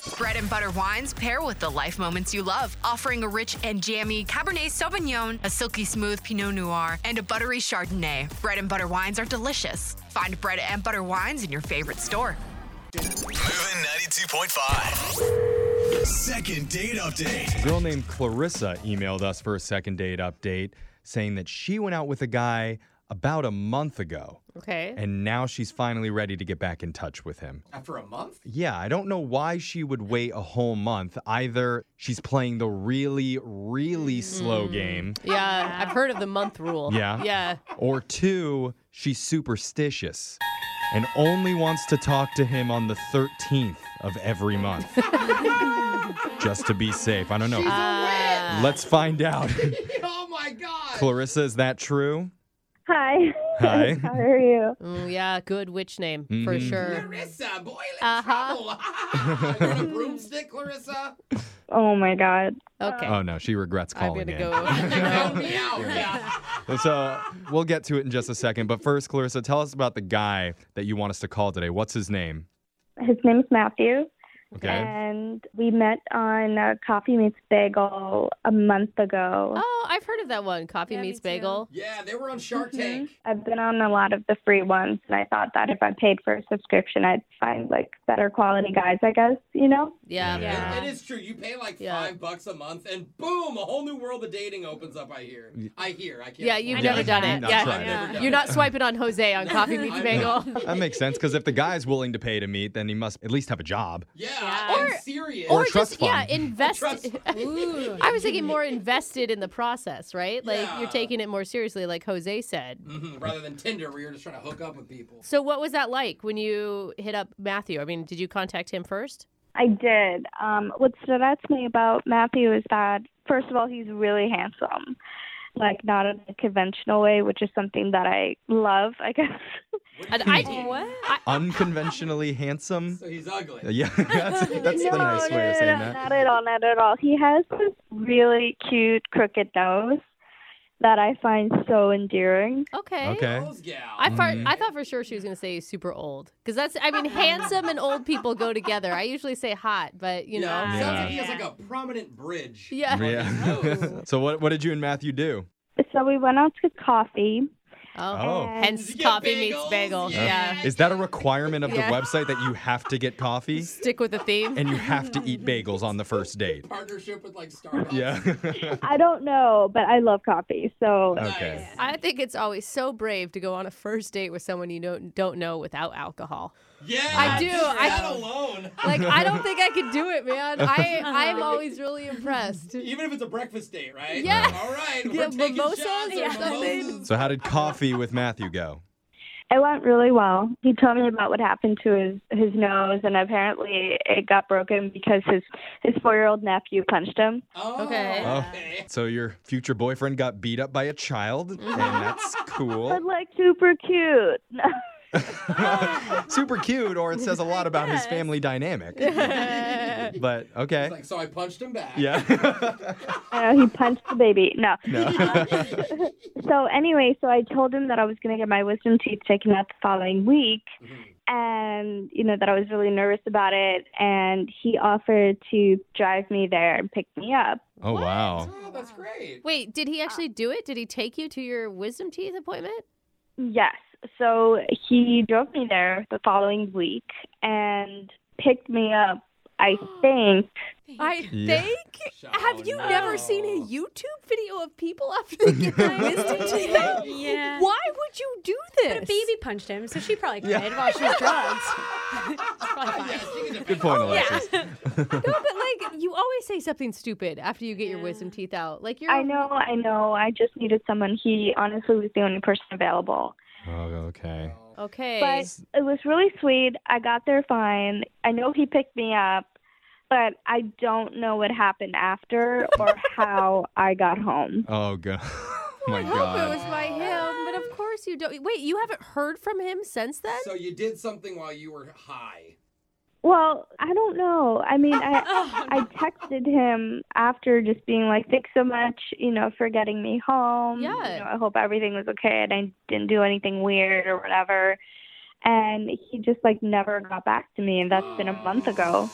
Bread and butter wines pair with the life moments you love, offering a rich and jammy Cabernet Sauvignon, a silky smooth Pinot Noir, and a buttery Chardonnay. Bread and butter wines are delicious. Find Bread and Butter wines in your favorite store. Moving 92.5. Second date update. A girl named Clarissa emailed us for a second date update saying that she went out with a guy about a month ago. Okay. And now she's finally ready to get back in touch with him. After a month? Yeah, I don't know why she would wait a whole month. Either she's playing the really, really slow game. Yeah, I've heard of the month rule. Yeah. Yeah. Or two, she's superstitious and only wants to talk to him on the 13th of every month. Just to be safe. I don't know. Let's find out. Oh my God. Clarissa, is that true? Hi. Hi. How are you? Yeah, good witch name for sure. Clarissa, boy, let's trouble. You're on a broomstick, Clarissa? Oh my God. Okay. Oh, no, she regrets I'm calling going to in. go. Count me out. Yeah. So we'll get to it in just a second. But first, Clarissa, tell us about the guy that you want us to call today. What's his name? His name's Matthew. Okay. And we met on Coffee Meets Bagel a month ago. Oh, I've heard of that one. Coffee Meets Bagel. Yeah, they were on Shark Tank. I've been on a lot of the free ones, and I thought that if I paid for a subscription, I'd find better quality guys, I guess, Yeah. It is true. You pay Yeah. $5 a month, and boom, a whole new world of dating opens up. I hear. I can't. Yeah, you've afford never it. done it. Not Yeah. tried it. I've never done You're it. not swiping on Jose on Coffee Meets Bagel. That makes sense, because if the guy's willing to pay to meet, then he must at least have a job. Yeah, Or- I'm serious. Or Or trust just, yeah, fund. invest. Trust I was thinking more invested in the process, right? Like Yeah. you're taking it more seriously, like Jose said. Rather than Tinder, where you're just trying to hook up with people. So what was that like when you hit up Matthew? I mean, did you contact him first? I did. What stood out to me about Matthew is that, first of all, he's really handsome. Not in a conventional way, which is something that I love, I guess. Unconventionally handsome? So he's ugly. Yeah, that's the nice way of saying that. Not at all, not at all. He has this really cute crooked nose that I find so endearing. Okay. Okay. Those gal. I thought for sure she was going to say super old. Because handsome and old people go together. I usually say hot, but, you know. Sounds like he has a prominent bridge. Yeah. Yeah. So what did you and Matthew do? So we went out to coffee. Oh. Hence Did you get Coffee Meets bagels? Bagel. Yeah. Is that a requirement of the Yeah. website that you have to get coffee Stick with the theme. and you have to eat bagels on the first date? Partnership with Starbucks. Yeah. I don't know, but I love coffee. So Okay. I think it's always so brave to go on a first date with someone you don't know without alcohol. Yeah, I do. just I- that alone. I don't think I could do it, man. I'm always really impressed. Even if it's a breakfast date, right? Yeah. All right. Yeah, We're taking mimosas shots or or something. mimosas. So how did coffee with Matthew go? it went really well. He told me about what happened to his nose, and apparently it got broken because his 4-year-old nephew punched him. Oh, Okay. okay. So your future boyfriend got beat up by a child, and that's cool. But super cute. Super cute, or it says a lot about his family dynamic. But okay. It's like, so I punched him back. Yeah. He punched the baby. No. No. So anyway, so I told him that I was going to get my wisdom teeth taken out the following week. And, that I was really nervous about it. And he offered to drive me there and pick me up. Oh, wow. Oh, that's great. Wait, did he actually do it? Did he take you to your wisdom teeth appointment? Yes. So he drove me there the following week and picked me up, I think. I Yeah. think. Oh, Have you no. never seen a YouTube video of people after they get their wisdom teeth out? Yeah. Why would you do this? But a baby punched him, so she probably Yeah. cried while she was drugged. It's probably fine. Good point, Alexis. No, but you always say something stupid after you get your wisdom teeth out. Like you're. I know. I just needed someone. He honestly was the only person available. Oh, okay. Okay. But it was really sweet. I got there fine. I know he picked me up, but I don't know what happened after or how I got home. Oh, God. Oh, my I hope it God. was by him, but of course you don't. Wait, you haven't heard from him since then? So you did something while you were high. Well, I don't know. I mean, I texted him after just being like, thanks so much, for getting me home. Yeah. I hope everything was okay and I didn't do anything weird or whatever. And he just never got back to me. And that's been a month ago. Oh,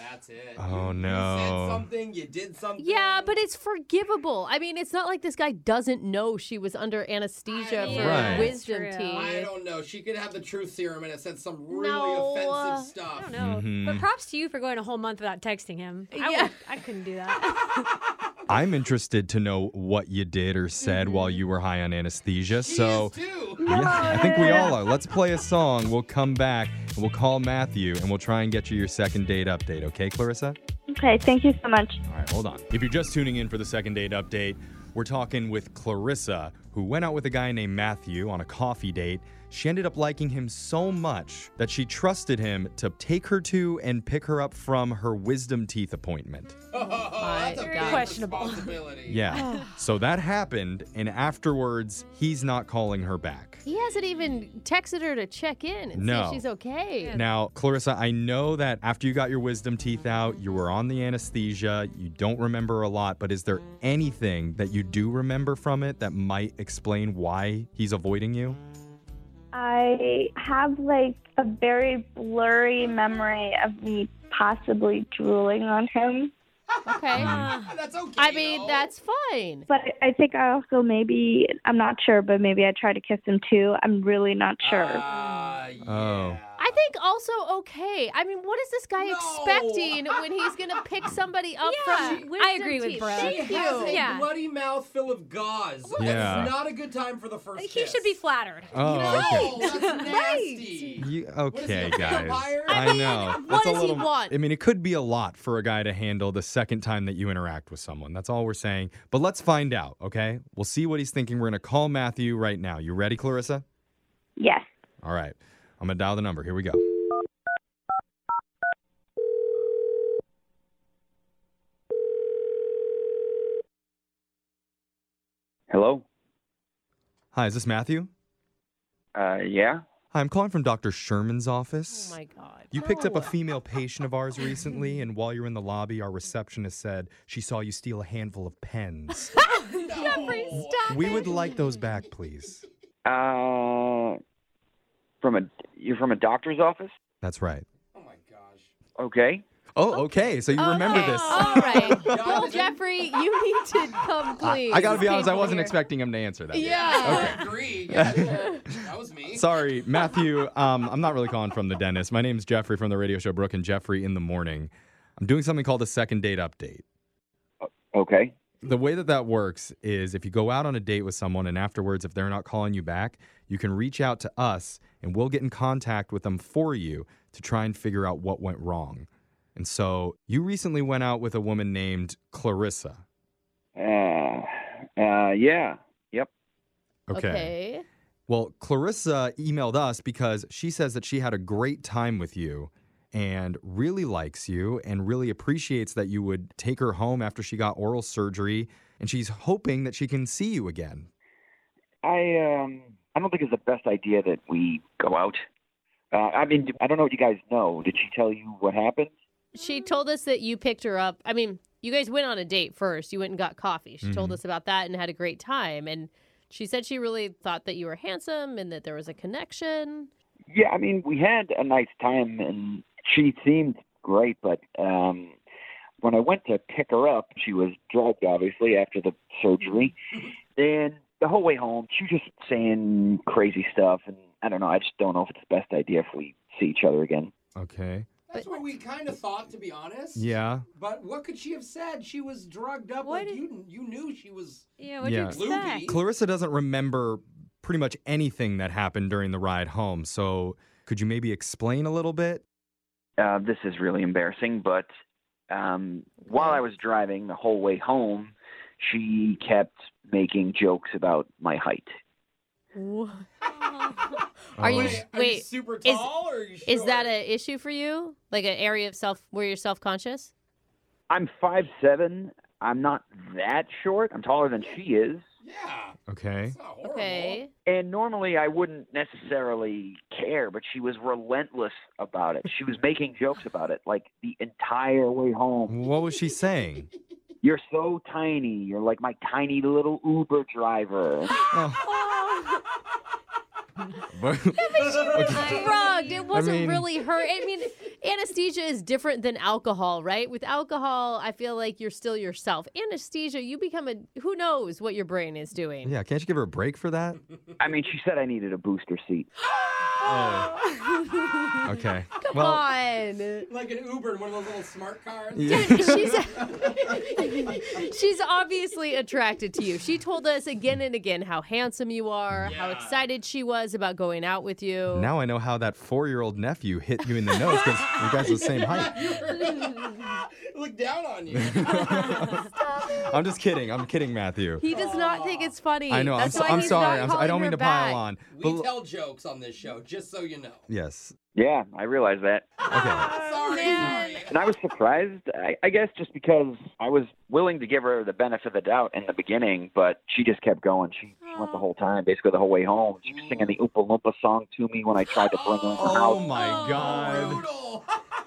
That's it. Oh, You no. said something, you did something. Yeah, but it's forgivable. I mean, it's not like this guy doesn't know she was under anesthesia for Right. wisdom True. teeth. I don't know. She could have the truth serum and it said some really No. offensive stuff. I don't know. Mhm. But props to you for going a whole month without texting him. Yeah. I couldn't do that. I'm interested to know what you did or said while you were high on anesthesia. She So, is too. yeah, I think we all are. Let's play a song. We'll come back and we'll call Matthew and we'll try and get you your second date update. Okay, Clarissa? Okay, thank you so much. All right, hold on. If you're just tuning in for the second date update, we're talking with Clarissa, who went out with a guy named Matthew on a coffee date. She ended up liking him so much that she trusted him to take her to and pick her up from her wisdom teeth appointment. That's a God. big Questionable. responsibility. Yeah. So that happened, and afterwards, he's not calling her back. He hasn't even texted her to check in and see No. if she's okay. Now, Clarissa, I know that after you got your wisdom teeth out, you were on the anesthesia, you don't remember a lot, but is there anything that you do remember from it that might explain why he's avoiding you? I have like a very blurry memory of me possibly drooling on him. Okay. That's okay. I mean, though. that's fine. But I think I also maybe, I'm not sure, but maybe I tried to kiss him too. I'm really not sure. Yeah. Oh. I think also okay. I mean, what is this guy No. expecting when he's going to pick somebody up Yeah, from wisdom I agree with teeth? Brooke. Thank He has you. a Yeah. bloody mouth full of gauze. Yeah. That's not a good time for the first He kiss. should be flattered. Oh, No, okay. that's nasty. Okay, What is he, a guys. vampire? I know. what That's a does he little, want? I mean, it could be a lot for a guy to handle the second time that you interact with someone. That's all we're saying. But let's find out, okay? We'll see what he's thinking. We're going to call Matthew right now. You ready, Clarissa? Yes. All right. I'm going to dial the number. Here we go. Hello? Hi, is this Matthew? Yeah? Hi, I'm calling from Dr. Sherman's office. Oh, my God. You picked up a female patient of ours recently, and while you were in the lobby, our receptionist said she saw you steal a handful of pens. Jeffrey, stop We it. would like those back, please. You're from a doctor's office? That's right. Oh my gosh. Okay. Oh, okay. So you remember Okay, this. All right. Well, Jeffrey, you need to come, please. I got to be It's honest, I painful wasn't here. expecting him to answer that. Yeah. I agree. Yeah, that was me. Sorry, Matthew. I'm not really calling from the dentist. My name's Jeffrey from the radio show Brooke and Jeffrey in the Morning. I'm doing something called a second date update. Okay. The way that works is if you go out on a date with someone and afterwards, if they're not calling you back, you can reach out to us and we'll get in contact with them for you to try and figure out what went wrong. And so you recently went out with a woman named Clarissa. Yeah. Yep. Okay. Well, Clarissa emailed us because she says that she had a great time with you and really likes you and really appreciates that you would take her home after she got oral surgery, and she's hoping that she can see you again. I don't think it's the best idea that we go out. I mean, I don't know what you guys know. Did she tell you what happened? She told us that you picked her up. I mean, you guys went on a date first. You went and got coffee. She told us about that and had a great time. And she said she really thought that you were handsome and that there was a connection. Yeah, I mean, we had a nice time, and she seemed great, but when I went to pick her up, she was drugged, obviously, after the surgery. And the whole way home, she was just saying crazy stuff, and I don't know. I just don't know if it's the best idea if we see each other again. Okay. That's what we kind of thought, to be honest. Yeah. But what could she have said? She was drugged up. What Like did- you knew she was. Yeah, what'd Yeah. you expect? Loopy. Clarissa doesn't remember pretty much anything that happened during the ride home. So could you maybe explain a little bit? This is really embarrassing, but while I was driving the whole way home, she kept making jokes about my height. Are you Wait, are you wait? super tall or are you Is that short? an issue for you? Like an area of where you're self-conscious? I'm 5'7". I'm not that short. I'm taller than she is. Yeah. Okay. It's not horrible. Okay. And normally I wouldn't necessarily care, but she was relentless about it. She was making jokes about it, like the entire way home. What was she saying? You're so tiny. You're like my tiny little Uber driver. But- Drugged. It wasn't mean- really her. I mean, anesthesia is different than alcohol, right? With alcohol, I feel like you're still yourself. Anesthesia, you become who knows what your brain is doing. Yeah, can't you give her a break for that? I mean, she said I needed a booster seat. Okay. Come on. Like an Uber in one of those little smart cars. Yeah. She's obviously attracted to you. She told us again and again how handsome you are, how excited she was about going out with you. Now I know how that 4-year-old nephew hit you in the nose because you guys are the same height. Look down on you. I'm just kidding. I'm kidding, Matthew. He does not think it's funny. I know. That's why I'm he's sorry. not I don't calling mean her to pile back. on. We tell jokes on this show, just so you know. Yes. Yeah, I realize that. Okay. Sorry. And I was surprised, I guess, just because I was willing to give her the benefit of the doubt in the beginning, but she just kept going. She went the whole time, basically the whole way home. She was singing the Oompa Loompa song to me when I tried to bring her in the Oh house. my God. Brutal.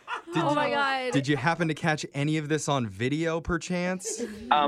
Oh my God. Did you happen to catch any of this on video, perchance?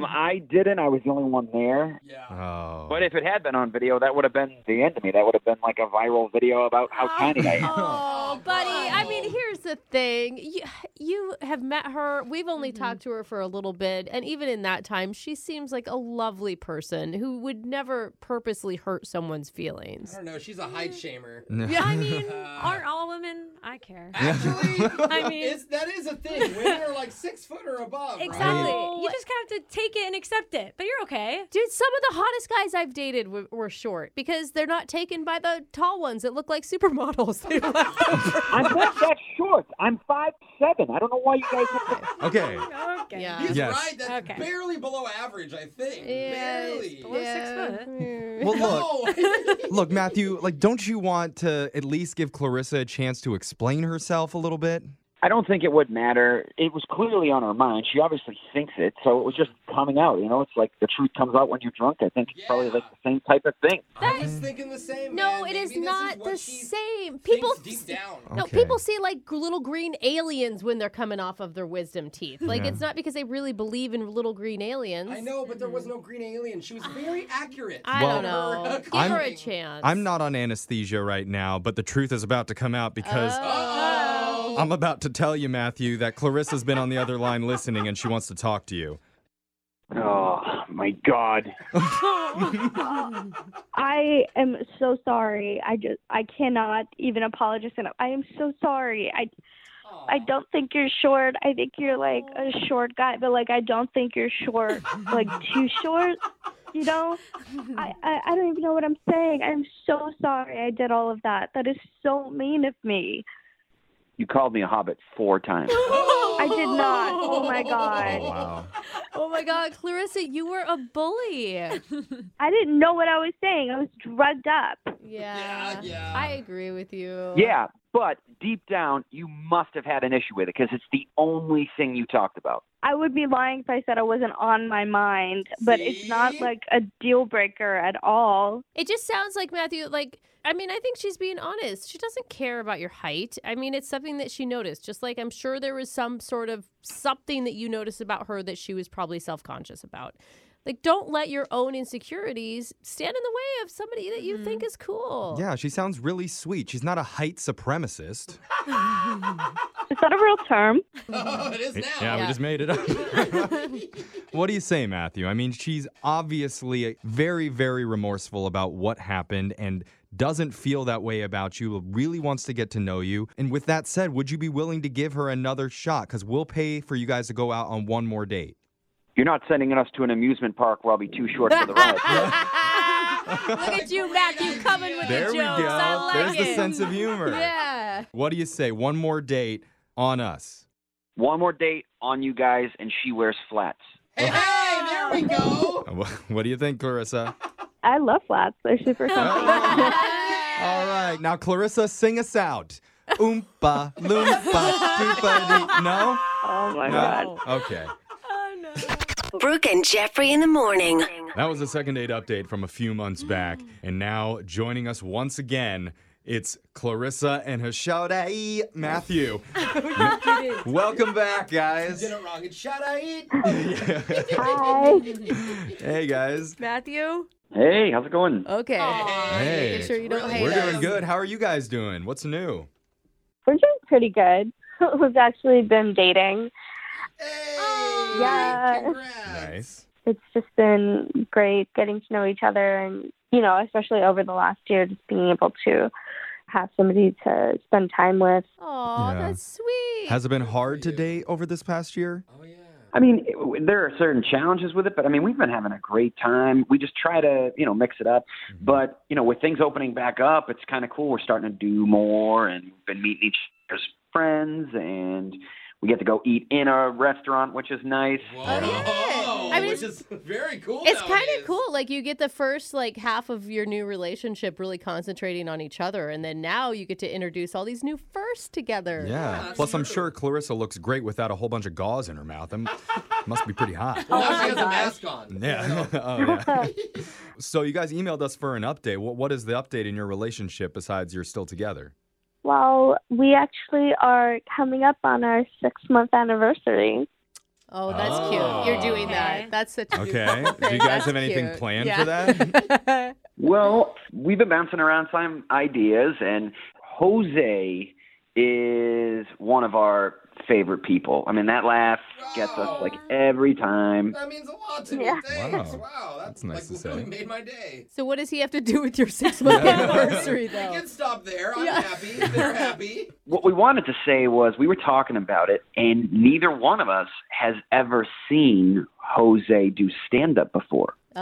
I didn't. I was the only one there. Yeah. Oh. But if it had been on video, that would have been the end of me. That would have been like a viral video about how tiny I am. Oh, buddy. I mean, here's the thing. You have met her. We've only talked to her for a little bit. And even in that time, she seems like a lovely person who would never purposely hurt someone's I feelings. don't know. She's a height shamer. Yeah, I mean, aren't all women? I care. Actually, I mean, that is a thing. Women are like 6 foot or above. exactly. Right? You just have to take it and accept it. But you're okay. Dude, some of the hottest guys I've dated were short because they're not taken by the tall ones that look like supermodels. They don't have- I'm not that short. I'm 5'7". I don't know why you guys have to... Okay. Okay. Yeah. He's Yes. right. That's Okay. barely below average, I think. Barely. below 6 foot. Well, look, No. look, Matthew, like, don't you want to at least give Clarissa a chance to explain herself a little bit? I don't think it would matter. It was clearly on her mind. She obviously thinks it, so it was just coming out. You know, it's like the truth comes out when you're drunk. I think it's probably like the same type of thing. I was thinking the same. No, man. it is Maybe this not what the she same. thinks People deep down. No, Okay. people see like little green aliens when they're coming off of their wisdom teeth. Like Yeah. it's not because they really believe in little green aliens. I know, but there was no green alien. She was very accurate. I Well, don't know. Give I'm- her a chance. I'm not on anesthesia right now, but the truth is about to come out because Oh. I'm about to tell you, Matthew, that Clarissa's been on the other line listening and she wants to talk to you. Oh, my God. I am so sorry. I cannot even apologize enough. I am so sorry. I don't think you're short. I think you're like a short guy, but like I don't think you're short, like too short. You know, I don't even know what I'm saying. I'm so sorry I did all of that. That is so mean of me. You called me a hobbit 4 times. I did not. Oh my God. Oh, wow. Oh my God, Clarissa, you were a bully. I didn't know what I was saying. I was drugged up. Yeah. I agree with you. Yeah, but deep down, you must have had an issue with it because it's the only thing you talked about. I would be lying if I said I wasn't on my mind, but it's not See? like a deal breaker at all. It just sounds like, Matthew, I think she's being honest. She doesn't care about your height. I mean, it's something that she noticed. Just like I'm sure there was some sort of something that you noticed about her that she was probably self-conscious about. Like, don't let your own insecurities stand in the way of somebody that you think is cool. Yeah, she sounds really sweet. She's not a height supremacist. Is that a real term? Oh, it is now. We just made it up. What do you say, Matthew? I mean, she's obviously very, very remorseful about what happened and doesn't feel that way about you, really wants to get to know you. And with that said, would you be willing to give her another shot? Because we'll pay for you guys to go out on one more date. You're not sending us to an amusement park where I'll be too short for the ride. Look at you, Matthew, coming with There the we jokes. go. I like There's it. the sense of humor. Yeah. What do you say? One more date on us. One more date on you guys, and she wears flats. Hey, there we go. What do you think, Clarissa? I love flats. They're super comfy. All right. Now, Clarissa, sing us out. Oompa, loompa, doopa-dee. No? Oh my No? God. Okay. Brooke and Jeffrey in the morning. That was a second date update from a few months back. And now joining us once again, it's Clarissa and her shorty, Matthew. Welcome back, guys. Did it wrong. It's shut I eat. Hi. Hey, guys. Matthew? Hey, how's it going? Okay. Hey. Making sure you don't hate We're us. doing good. How are you guys doing? What's new? We're doing pretty good. who's actually been dating. Hey, Yeah. congrats. Nice. It's just been great getting to know each other and, especially over the last year, just being able to have somebody to spend time with. Oh, Yeah. that's sweet. Has it been hard to date over this past year? Oh, yeah. I mean, there are certain challenges with it, but I mean, we've been having a great time. We just try to, mix it up. But, with things opening back up, it's kind of cool. We're starting to do more, and we've been meeting each other's friends, and we get to go eat in a restaurant, which is nice. Whoa. I mean, which is very cool. It's kind nowadays. of cool. Like, you get the first, half of your new relationship really concentrating on each other. And then now you get to introduce all these new firsts together. Yeah. that's Plus, I'm true. sure Clarissa looks great without a whole bunch of gauze in her mouth. Must be pretty hot. Well, now she has a mask on. Yeah. Oh, yeah. So you guys emailed us for an update. What is the update in your relationship besides you're still together? Well, we actually are coming up on our 6-month anniversary. Oh, that's Oh. cute. You're doing Okay. that. That's such Okay. Do you guys have anything cute. planned Yeah. for that? Well, we've been bouncing around some ideas, and Jose is one of our favorite people. I mean, that laugh gets us every time. That means a lot to me. Yeah. Thanks. Wow. Wow. That's nice to really say. made my day. So what does he have to do with your 6-month anniversary, We though? can stop there. I'm Yeah. happy. They're happy. What we wanted to say was we were talking about it, and neither one of us has ever seen Jose do stand-up before. Oh,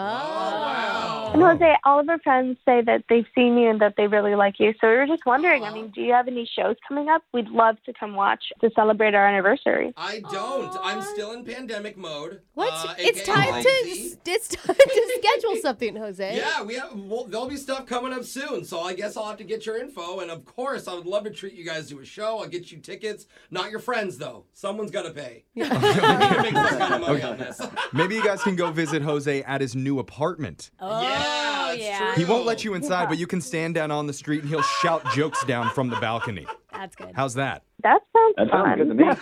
wow. And Jose, all of our friends say that they've seen you and that they really like you. So we were just wondering, do you have any shows coming up? We'd love to come watch to celebrate our anniversary. I don't. I'm still in pandemic mode. What? It's AKA time lazy. it's time to schedule something, Jose. Yeah, there'll be stuff coming up soon, so I guess I'll have to get your info. And of course, I would love to treat you guys to a show. I'll get you tickets. Not your friends, though. Someone's got to pay. I need to make some kind of money on this. Maybe you guys can go visit Jose at his new apartment. Yeah, it's yeah. true. He won't let you inside, but you can stand down on the street and he'll shout jokes down from the balcony. That's good. How's that? That sounds That fun. sounds good to me.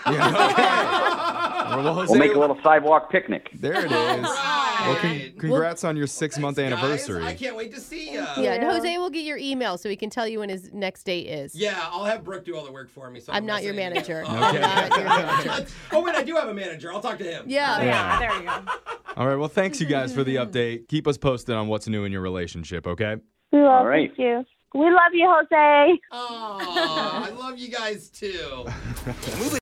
Well, Jose, We'll make a little sidewalk picnic. there it is. Well, congrats on your 6-month Guys, anniversary. I can't wait to see you. Yeah, and Jose will get your email so he can tell you when his next date is. Yeah, I'll have Brooke do all the work for me. So I'm not your missing manager. anything. I'm not your manager. Oh, wait, I do have a manager. I'll talk to him. Yeah. Yeah, there you go. All right, well, thanks you guys for the update. Keep us posted on what's new in your relationship, okay? We love All right. you. We love you, Jose. Oh, I love you guys too.